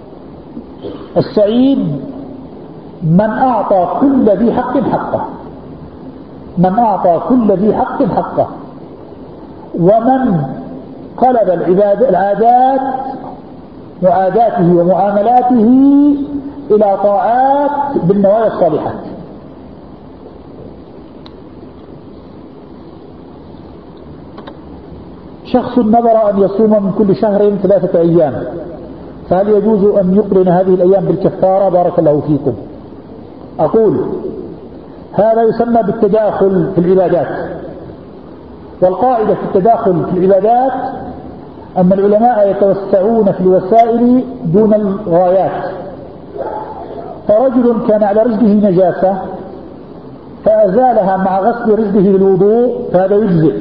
السعيد من أعطى كل ذي حق حقه، من أعطى كل ذي حق حقه، ومن قلب العادات وعاداته ومعاملاته إلى طاعات بالنوايا الصالحات. شخص نذر أن يصوم من كل شهر 3 أيام، فهل يجوز أن يقرن هذه الأيام بالكفارة؟ بارك الله فيكم. أقول هذا يسمى بالتداخل في العبادات، والقاعدة في التداخل في العبادات أن العلماء يتوسعون في الوسائل دون الغايات. فرجل كان على رجله نجاسة فأزالها مع غسل رجله بالوضوء فهذا يجزئ،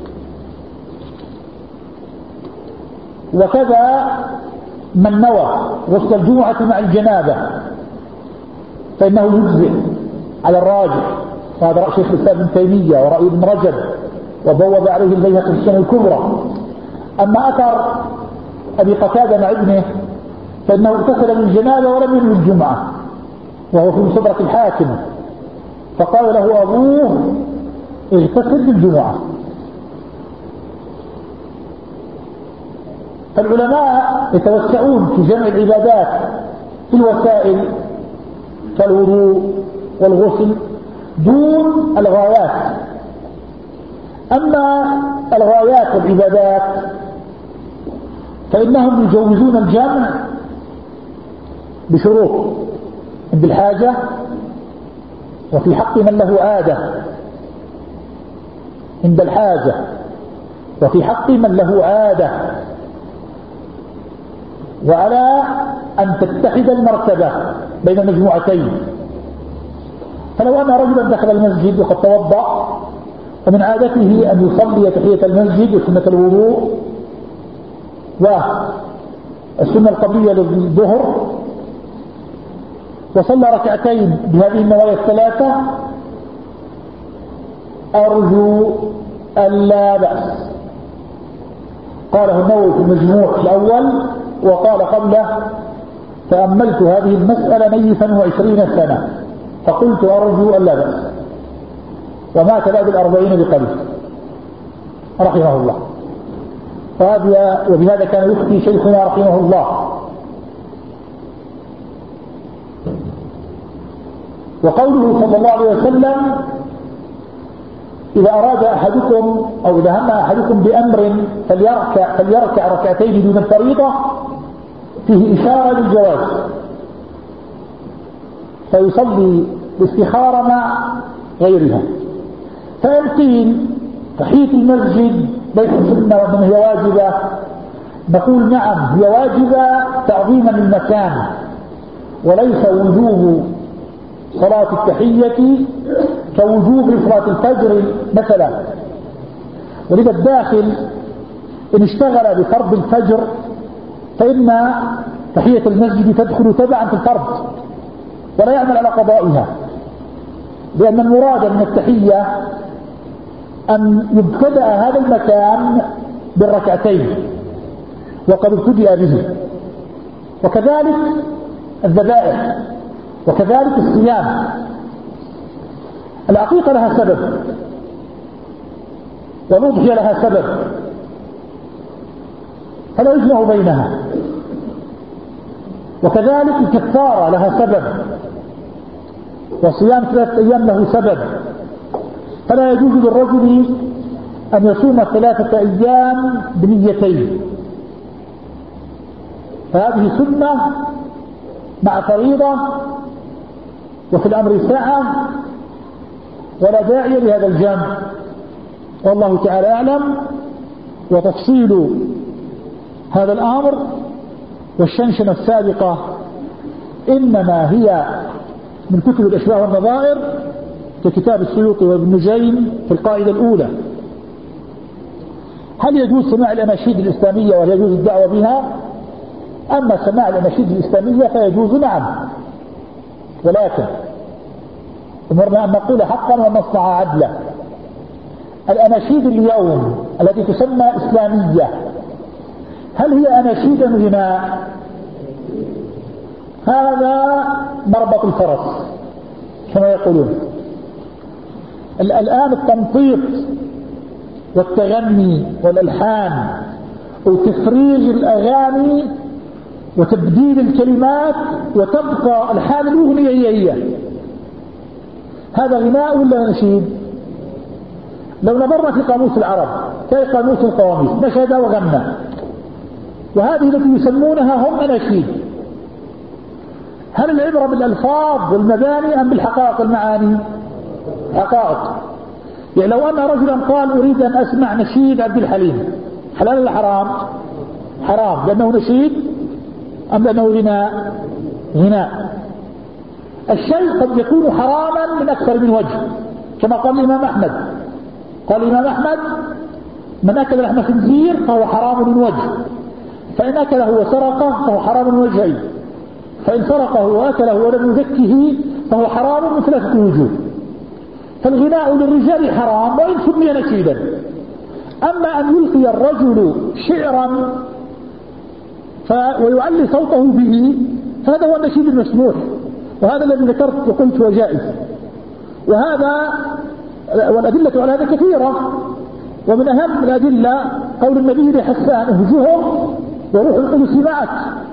وكذا من نوى غسل الجمعة مع الجنابة فإنه يجزئ على الراجح، وهذا رأي شيخ الإسلام ابن تيمية ورأي ابن رجب وبوب عليه البيهقي في السنة الكبرى. أما أثر أبي قتادة مع ابنه فإنه اغتسل من الجنابة ولم ينوي الجمعة، وهو في مستدرك الحاكم، فقال له أبوه اغتسل بالجمعة. فالعلماء يتوسعون في جمع العبادات في الوسائل كالوضوء والغسل دون الغايات. أما الغايات والعبادات فإنهم يجوزون الجمع بشروط: عند الحاجة، وفي حق من له عادة، عند الحاجة وفي حق من له عادة، وعلى أن تتحد المرتبة بين المجموعتين. فلو أن رجلا دخل المسجد وقد توضأ ومن عادته أن يصلي تحية المسجد وسنة الوضوء والسنة القبلية للظهر وصلى ركعتين بهذه النوايا الثلاثة، أرجو ألا بأس. قاله النووي في المجموع الأول، وقال قبله: تأملت هذه المسألة نيفا 20 سنة فقلت أرجو ألا بأس، ومات بعد 40 بقليل رحمه الله. وبهذا كان يفتي شيخنا رحمه الله. وقوله صلى الله عليه وسلم: إذا أراد أحدكم أو إذا هم أحدكم بأمر فليركع ركعتين دون الفريضة، فيه إشارة للجواز، فيصلي الاستخارة مع غيرها. فإن قيل تحية المسجد ليست سنة وإنما هي واجبة، نقول نعم هي واجبة تعظيما للمكان، وليس وجوب صلاة التحية كوجوب صلاة الفجر مثلا. ولذا الداخل إن اشتغل بفرض الفجر فإن تحية المسجد تدخل تبعا في الفرض ولا يعمل على قضائها، لأن المراد من التحية أن يبتدأ هذا المكان بالركعتين وقد ابتدأ به، وكذلك الذبائح، وكذلك الصيام. العقيقة لها سبب والأضحية لها سبب، فلا يجمع بينها. وكذلك الكفارة لها سبب، وصيام 3 أيام له سبب، فلا يجوز للرجل أن يصوم 3 أيام بنيتين، فهذه سنة مع فريضة، وفي الأمر سعة ولا داعي لهذا الجمع، والله تعالى أعلم. وتفصيل هذا الأمر والشنشنة السابقة إنما هي من كتب الأشباه والنظائر ككتاب السيوطي وابن نجيم في القاعدة الأولى. هل يجوز سماع الأناشيد الإسلامية وهل يجوز الدعوة بها؟ أما سماع الأناشيد الإسلامية فيجوز نعم، ولكن أمرنا أن نقول حقا ونصنع عدلا. الأناشيد اليوم التي تسمى إسلامية هل هي أناشيد غناء؟ هذا مربط الفرس كما يقولون. الآن التنطيط والتغني والألحان وتفريغ الأغاني وتبديل الكلمات وتبقى ألحان الأغنية هي هذا غناء ولا نشيد؟ لو نظرنا في قاموس العرب كي قاموس القواميس نشد وغنى، وهذه التي يسمونها هم أناشيد. هل العبرة بالألفاظ والمباني أم بالحقائق المعاني؟ حقائق. يعني لو أن رجلا قال أريد أن أسمع نشيد عبد الحليم، حلال ولا حرام؟ حرام، لأنه نشيد أم لأنه غناء؟ غناء. الشيء قد يكون حراما من أكثر من وجه، كما قال الإمام أحمد. قال الإمام أحمد من أكل لحم خنزير فهو حرام من وجه، فإن أكله وسرقه فهو حرام من وجهين، فإن سرقه وأكله ولم يزكه فهو حرام من 3 وجوه. فالغناء للرجال حرام وإن سمي نشيدا. أما أن يلقي الرجل شعرا ويعلي صوته به فهذا هو النشيد المسموح، وهذا الذي ذكرت وقلت وجائز. وهذا والأدلة على هذا كثيرة، ومن أهم الأدلة قول النبي لحسان اهجهم وروح القدس معك.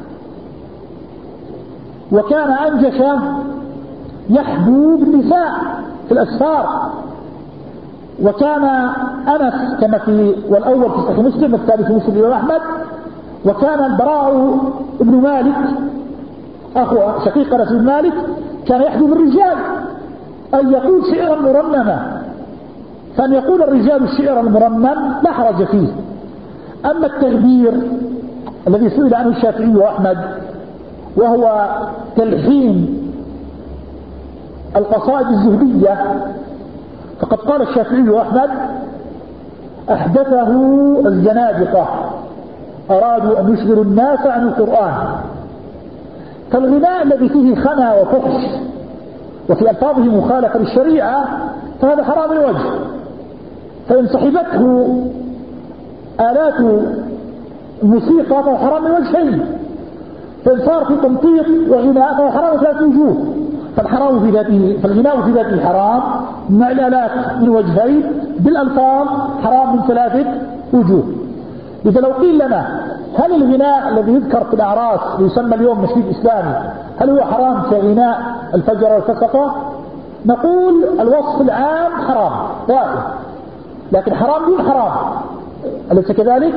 وكان أنجش يحدو بالنساء في الأسفار. وكان أنس كما في والأول في صحيح مسلم والثالث في مسلم الإمام أحمد. وكان البراء بن مالك أخو شقيق أنس بن مالك كان يحدو بالرجال أن يقول شعرا مرنما، فأن يقول الرجال الشعر المرنم لا حرج فيه. أما التغبير الذي سئل عنه الشافعي وأحمد وهو تلحين القصائد الزهدية، فقد قال الشافعي وأحمد أحدثه الزنادقة أرادوا أن يشغلوا الناس عن القرآن. فالغناء الذي فيه خنا وفحش وفي ألفاظه مخالفة للشريعة فهذا حرام الوجه، فإن صحبته آلات الموسيقى فهو حرام الوجهين، فإن صار في تنطيط وغناء فهو حرام 3 وجوه. فالحرام في ذاته، فالغناء في ذاته حرام مع الآلات من وجهين، بالألفاظ حرام من 3 وجوه. إذا لو قيل لنا هل الغناء الذي يذكر في الأعراس يسمى اليوم نشيد إسلامي هل هو حرام كغناء الفجر والفسقة؟ نقول الوصف العام حرام واحد، لكن حرام دون حرام، أليس كذلك؟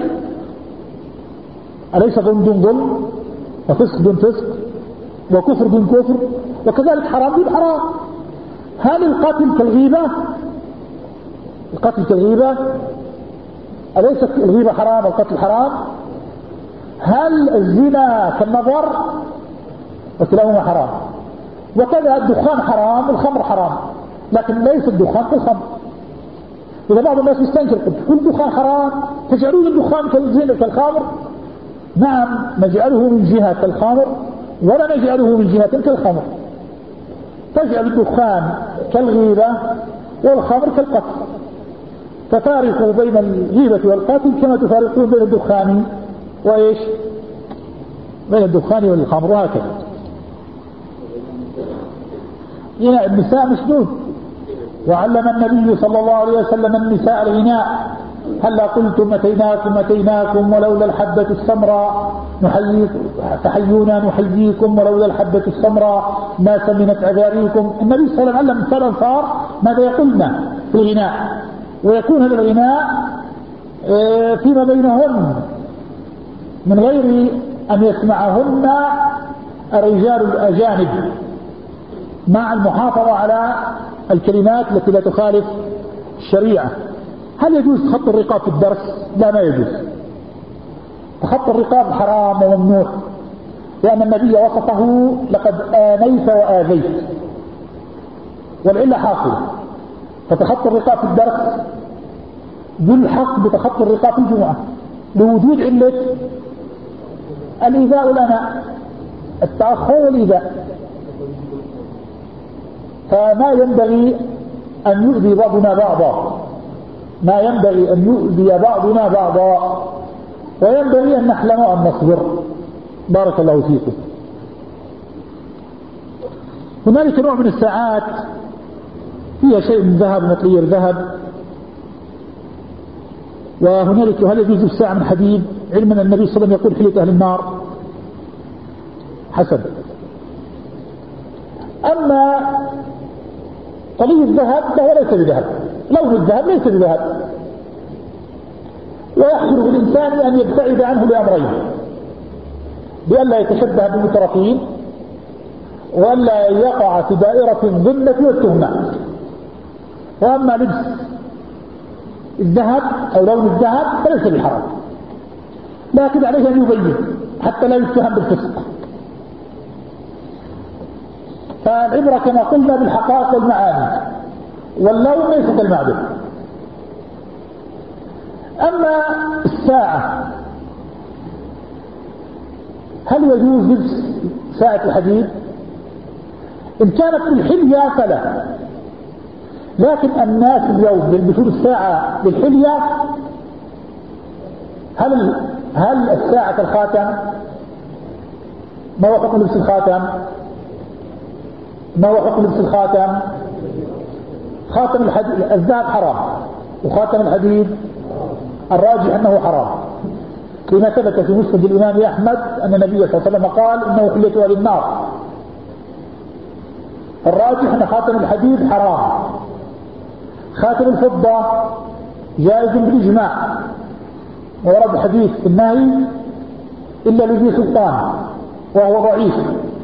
أليس ظلم دون ظلم وفسق دون فسق وكفر دون كفر؟ وكذلك حرام دون حرام. هل القتل كالغيبة؟ القتل كالغيبة؟ أليست الغيبة حرام والقتل حرام؟ هل الزنا كالنظر؟ وكلاهما حرام. وكذا الدخان حرام والخمر حرام، لكن ليس الدخان كالخمر. إذا بعض الناس يستنكر كل الدخان حرام، تجعلون الدخان كالزنا كالخمر؟ نعم نجعله من جهة كالخمر ولا نجعله من جهة كالخمر. تجعل الدخان كالغيبة والخمر كالقتل، تفارقوا بين الغيبة والقتل كما تفارقون بين الدخان وإيش؟ بين الدخان والخمر، وهكذا. غناء النساء مسدود، وعلم النبي صلى الله عليه وسلم النساء الغناء. هلا قلتم أتيناكم ولولا الحبة السمراء تحيونا نحييكم ولولا الحبة السمراء ما سمنت عذاريكم. النبي صلى الله عليه وسلم مثال الأنصار ماذا يقولنا في الغناء؟ ويكون هذا الغناء فيما بينهن من غير أن يسمعهن الرجال الأجانب، مع المحافظة على الكلمات التي لا تخالف الشريعة. هل يجوز خط الرقاب في الدرس؟ لا، ما يجوز. خط الرقاب حرام وممنوع، لأن النبي وصفه لقد آنيت وآذيت، والعلة حاصلة. فتخط الرقاب في الدرس يلحق بتخط الرقاب في الجمعة لوجود علة الإيذاء لنا، التأخر والإيذاء. فما ينبغي أن يؤذي بعضنا بعضا، ما ينبغي أن يؤذي بعضنا بعضا، وينبغي أن نحلم وأن نصبر. بارك الله فيكم. هنالك نوع من الساعات فيها شيء من ذهب، مطير ذهب، وهنالك هل يجوز الساعة من حديد؟ علما أن النبي صلى الله عليه وسلم يقول حلية أهل النار حسب. أما طلي الذهب فهو ليس بذهب، لون الذهب ليس بذهب، ويحصل بالإنسان أن يبتعد عنه لأمرين: بألا يتشبه بالمترفين، وألا يقع في دائرة الذمة والتهمة. وأما لبس الذهب أو لون الذهب فليس بحرام، لكن عليه أن يبين حتى لا يتهم بالفسق. فالعبرة كما قلنا بالحقائق والمعاني، واللون ليس كالمعدن. أما الساعة، هل يجوز لبس ساعة الحديد؟ إن كانت الحلية فلا، لكن الناس اليوم يلبسون الساعة بالحلية. هل الساعة الخاتم؟ ما هو حكم لبس الخاتم؟ ما هو حكم لبس الخاتم؟ خاتم الحديد الذهب حرام، وخاتم الحديد الراجح أنه حرام، لما ثبت في مسند الإمام أحمد أن النبي صلى الله عليه وسلم قال إنه حلية أهل النار. الراجح أن خاتم الحديد حرام. خاتم الفضة جائز بالإجماع، وورد حديث في النهي إلا لذي سلطان وهو ضعيف.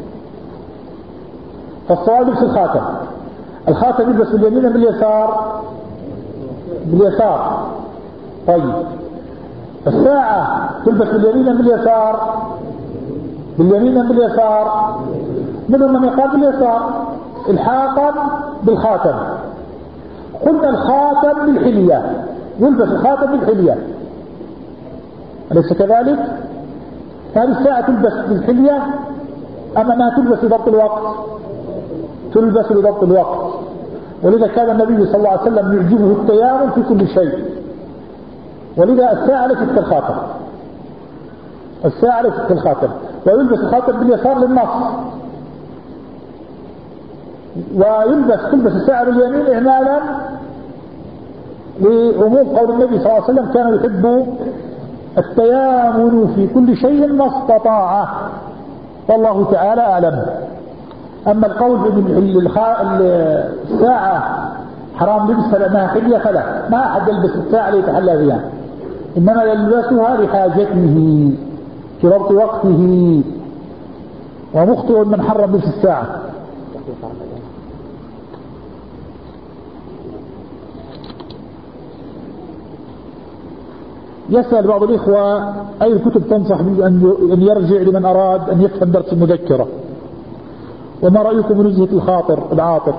فالصواب لبس الخاتم. الخاتم يلبس باليمين باليسار؟ باليسار. طيب الساعة تلبس باليمين باليسار؟ باليمين باليسار. منهم من يقال باليسار الحاقا بالخاتم. قلنا الخاتم بالحلية، يلبس الخاتم بالحلية، أليس كذلك؟ فهل الساعة تلبس بالحلية أم أنها تلبس لضبط الوقت؟ تلبس لضبط الوقت. ولذا كان النبي صلى الله عليه وسلم يعجبه التيامن في كل شيء، ولذا الساعة ليست كالخاتم، الساعة ليست كالخاتم، ويلبس الخاتم باليسار للنص، تلبس الساعة باليمين إعمالا لعموم قول النبي صلى الله عليه وسلم كان يحب التيامن في كل شيء ما استطاع، والله تعالى أعلم. أما القول بأن الساعة حرام لبسها لأنها حلية فلا، ما أحد يلبس الساعة ليتحلى بها، إنما يلبسها لحاجته في ضبط وقته، ومخطئ من حرم لبس الساعة. يسأل بعض الإخوة أي الكتب تنصح أن يرجع لمن أراد أن يفهم درس المذكرة، وما رأيكم من نزهة العاطر؟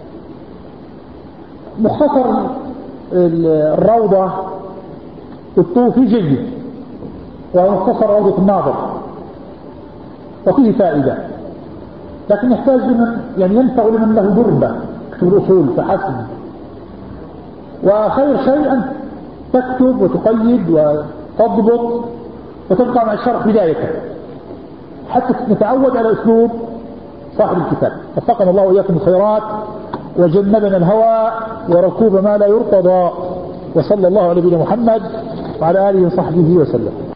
مختصر الروضة الطوفي جيد، ومختصر روضة الناظر وفيه فائدة، لكن يحتاج لمن ينفع لمن له دربة في الأصول فحسب. وخير شيء أن تكتب وتقيد وتضبط وتبقى مع الشرح بداية حتى نتعود على أسلوب صاحب الكتاب. وفقنا الله وإياكم الخيرات وجنبنا الهوى وركوب ما لا يرتضى، وصلى الله على نبينا محمد وعلى آله وصحبه وسلم.